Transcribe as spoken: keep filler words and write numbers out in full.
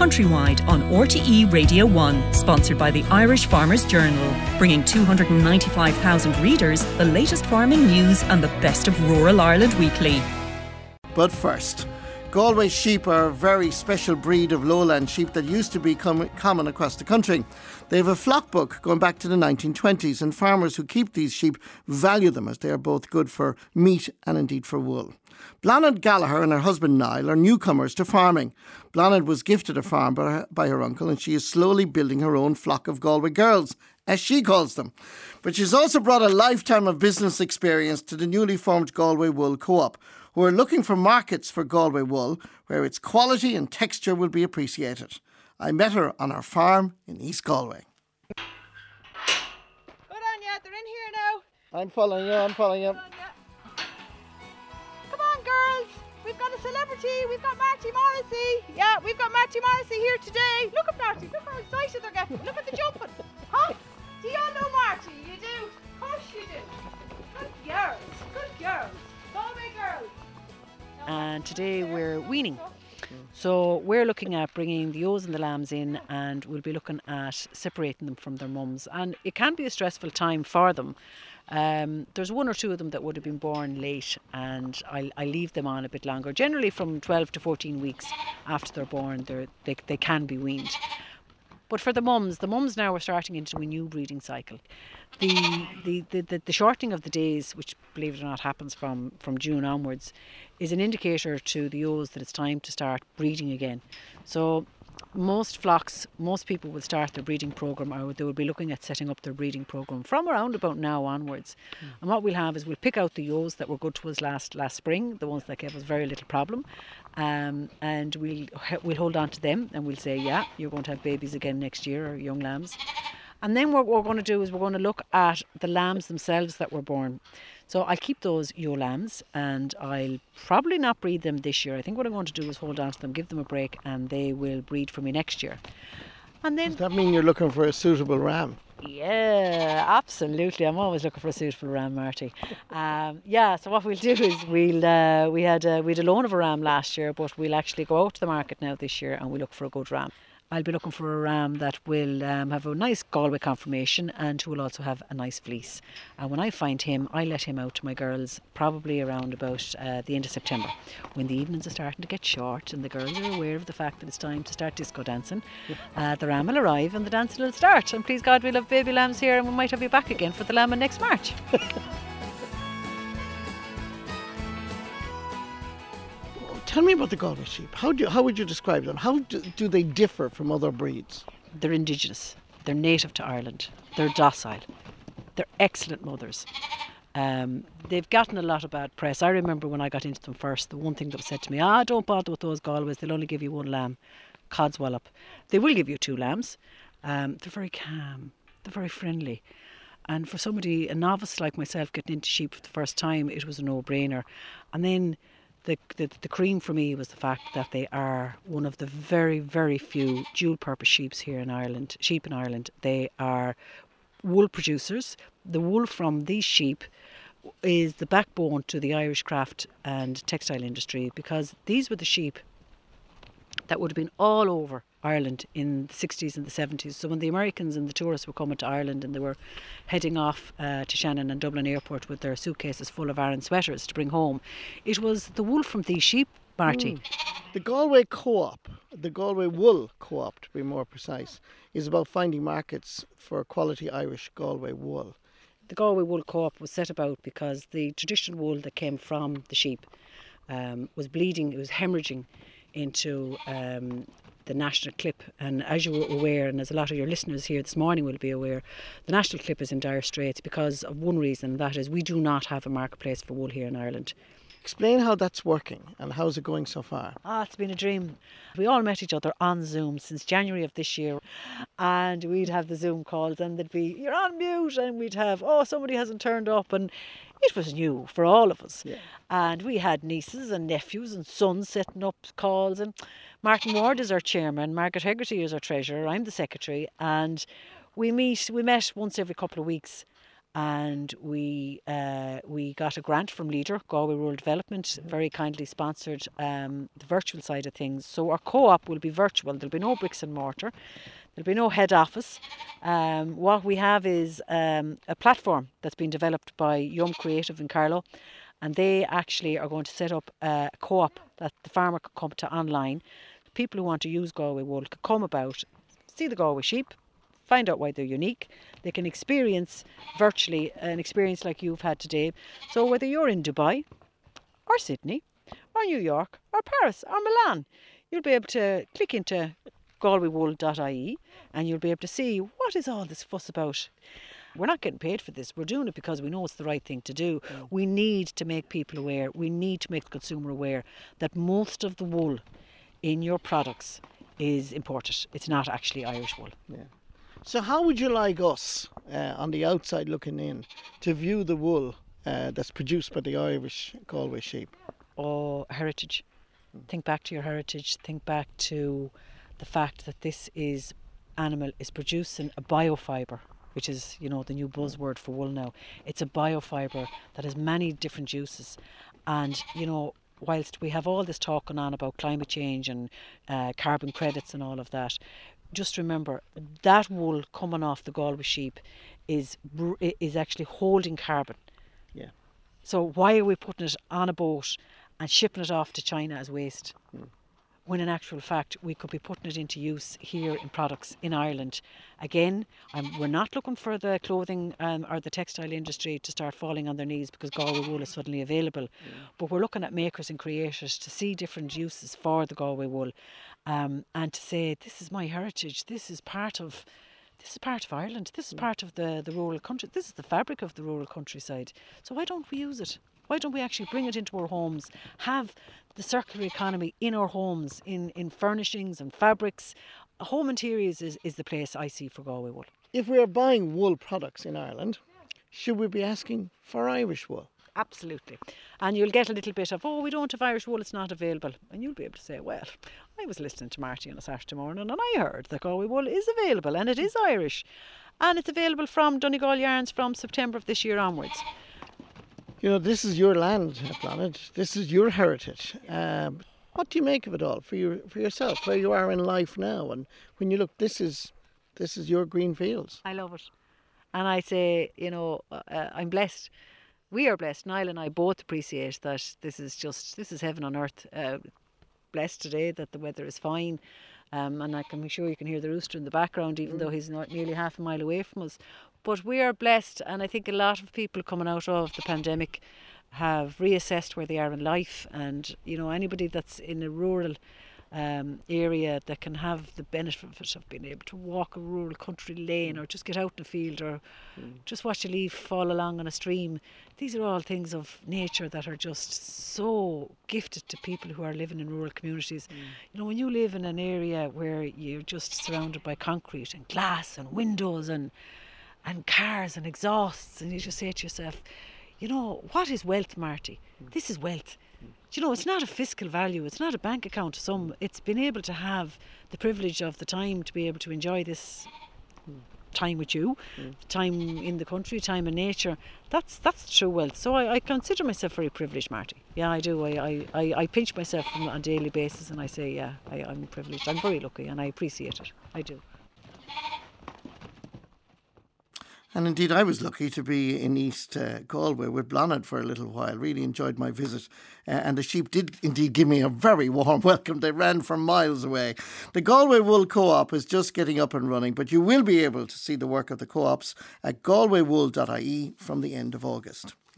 countrywide on R T E Radio one, sponsored by the Irish Farmers Journal, bringing two hundred ninety-five thousand readers the latest farming news and the best of rural Ireland weekly. But first, Galway sheep are a very special breed of lowland sheep that used to be com- common across the country. They have a flock book going back to the nineteen twenties, and farmers who keep these sheep value them as they are both good for meat and indeed for wool. Bláthnaid Gallagher and her husband Niall are newcomers to farming. Bláthnaid was gifted a farm by her, by her uncle, and she is slowly building her own flock of Galway girls, as she calls them. But she's also brought a lifetime of business experience to the newly formed Galway Wool Co-op, who are looking for markets for Galway wool where its quality and texture will be appreciated. I met her on her farm in East Galway. Good on ya, they're in here now. I'm following you, I'm following you. Come on girls, we've got a celebrity, we've got Marty Morrissey. Yeah, we've got Marty Morrissey here today. Look at Marty, look how excited they're getting. Look at the jumping. Huh? Do you all know Marty? You do? Of course you do. Good girls, good girls. Galway girls. And today we're weaning. So we're looking at bringing the ewes and the lambs in, and we'll be looking at separating them from their mums. And it can be a stressful time for them. Um, there's one or two of them that would have been born late, and I I leave them on a bit longer. Generally from twelve to fourteen weeks after they're born, they're, they they can be weaned. But for the mums, the mums now are starting into a new breeding cycle. The, the, the, the, the shortening of the days, which believe it or not happens from, from June onwards, is an indicator to the ewes that it's time to start breeding again. So most flocks, most people will start their breeding programme, or they will be looking at setting up their breeding programme from around about now onwards. Mm. And what we'll have is we'll pick out the ewes that were good to us last last spring, the ones that gave us very little problem, um, and we'll we'll hold on to them, and we'll say, yeah, you're going to have babies again next year, or young lambs. And then what we're going to do is we're going to look at the lambs themselves that were born. So I'll keep those ewe lambs, and I'll probably not breed them this year. I think what I'm going to do is hold on to them, give them a break, and they will breed for me next year. And then, does that mean you're looking for a suitable ram? Yeah, absolutely. I'm always looking for a suitable ram, Marty. Um, yeah, so what we'll do is we'll uh, we had a, we had a loan of a ram last year, but we'll actually go out to the market now this year and we'll look for a good ram. I'll be looking for a ram that will um, have a nice Galway conformation and who will also have a nice fleece. And when I find him, I let him out to my girls probably around about uh, the end of September, when the evenings are starting to get short and the girls are aware of the fact that it's time to start disco dancing. Uh, the ram will arrive and the dancing will start. And please God, we'll have baby lambs here, and we might have you back again for the lambing next March. Tell me about the Galway sheep. How do how would you describe them? How do, do they differ from other breeds? They're indigenous. They're native to Ireland. They're docile. They're excellent mothers. Um, they've gotten a lot of bad press. I remember when I got into them first, the one thing that was said to me, ah, don't bother with those Galways. They'll only give you one lamb. Codswallop. They will give you two lambs. Um, they're very calm. They're very friendly. And for somebody, a novice like myself, getting into sheep for the first time, it was a no-brainer. And then The, the the cream for me was the fact that they are one of the very, very few dual-purpose sheep here in Ireland. Sheep in Ireland. They are wool producers. The wool from these sheep is the backbone to the Irish craft and textile industry, because these were the sheep that would have been all over Ireland in the sixties and the seventies. So when the Americans and the tourists were coming to Ireland and they were heading off uh, to Shannon and Dublin Airport with their suitcases full of Aran sweaters to bring home, it was the wool from these sheep, Marty. Mm. The Galway Co-op, the Galway Wool Co-op to be more precise, is about finding markets for quality Irish Galway wool. The Galway Wool Co-op was set about because the traditional wool that came from the sheep um, was bleeding, it was hemorrhaging into um, the national clip. And as you're aware, and as a lot of your listeners here this morning will be aware, the national clip is in dire straits because of one reason, that is we do not have a marketplace for wool here in Ireland. Explain how that's working and how's it going so far? Ah, it's been a dream. We all met each other on Zoom since January of this year, and we'd have the Zoom calls and they'd be, you're on mute, and we'd have, oh, somebody hasn't turned up, and it was new for all of us. Yeah. And we had nieces and nephews and sons setting up calls, and Martin Ward is our chairman, Margaret Hegarty is our treasurer, I'm the secretary, and we meet, we met once every couple of weeks. and we uh, we got a grant from Leader, Galway Rural Development, very kindly sponsored um, the virtual side of things. So our co-op will be virtual. There'll be no bricks and mortar. There'll be no head office. Um, what we have is um, a platform that's been developed by Yum Creative in Carlow, and they actually are going to set up a co-op that the farmer could come to online. People who want to use Galway wool could come about, see the Galway sheep, find out why they're unique. They can experience virtually an experience like you've had today. So whether you're in Dubai or Sydney or New York or Paris or Milan, you'll be able to click into galway wool dot I E and you'll be able to see what is all this fuss about. We're not getting paid for this. We're doing it because we know it's the right thing to do. Mm. We need to make people aware. We need to make the consumer aware that most of the wool in your products is imported. It's not actually Irish wool. Yeah. So how would you like us, uh, on the outside looking in, to view the wool uh, that's produced by the Irish Galway sheep? Oh, heritage. Mm. Think back to your heritage. Think back to the fact that this is animal is producing a biofibre, which is, you know, the new buzzword for wool now. It's a biofibre that has many different uses. And, you know, whilst we have all this talk going on about climate change and uh, carbon credits and all of that, just remember that wool coming off the Galway sheep is is actually holding carbon. Yeah. So why are we putting it on a boat and shipping it off to China as waste? Mm. When in actual fact we could be putting it into use here in products in Ireland. Again, um, we're not looking for the clothing um, or the textile industry to start falling on their knees because Galway wool is suddenly available. Mm. But we're looking at makers and creators to see different uses for the Galway wool, um, and to say this is my heritage. This is part of this is part of Ireland. This is part of the the rural country. This is the fabric of the rural countryside. So why don't we use it? Why don't we actually bring it into our homes, have the circular economy in our homes, in, in furnishings and fabrics? Home interiors is, is the place I see for Galway wool. If we are buying wool products in Ireland, should we be asking for Irish wool? Absolutely. And you'll get a little bit of, oh, we don't have Irish wool, it's not available. And you'll be able to say, well, I was listening to Marty on a Saturday morning and I heard that Galway wool is available and it is Irish. And it's available from Donegal Yarns from September of this year onwards. You know, this is your land, Planet. This is your heritage. Um, what do you make of it all for your for yourself, where you are in life now? And when you look, this is this is your green fields. I love it. And I say, you know, uh, I'm blessed. We are blessed. Niall and I both appreciate that this is just, this is heaven on earth. Uh, blessed today that the weather is fine. Um, and I'm sure you can hear the rooster in the background, even mm. though he's not nearly half a mile away from us. But we are blessed, and I think a lot of people coming out of the pandemic have reassessed where they are in life. And, you know, anybody that's in a rural um, area that can have the benefit of being able to walk a rural country lane or just get out in the field or mm. just watch a leaf fall along on a stream. These are all things of nature that are just so gifted to people who are living in rural communities. Mm. You know, when you live in an area where you're just surrounded by concrete and glass and windows and and cars and exhausts, and you just say to yourself, you know, what is wealth, Marty? Mm. This is wealth. Mm. You know, it's not a fiscal value, it's not a bank account to some, it's been able to have the privilege of the time to be able to enjoy this mm. time with you, mm. time in the country, time in nature. That's that's true wealth. So I, I consider myself very privileged, Marty. Yeah, I do. I, I, I pinch myself on a daily basis and I say, yeah, I, I'm privileged. I'm very lucky and I appreciate it. I do. And indeed, I was lucky to be in East uh, Galway with Blanad for a little while. Really enjoyed my visit. Uh, and the sheep did indeed give me a very warm welcome. They ran from miles away. The Galway Wool Co-op is just getting up and running, but you will be able to see the work of the co-ops at galway wool dot I E from the end of August.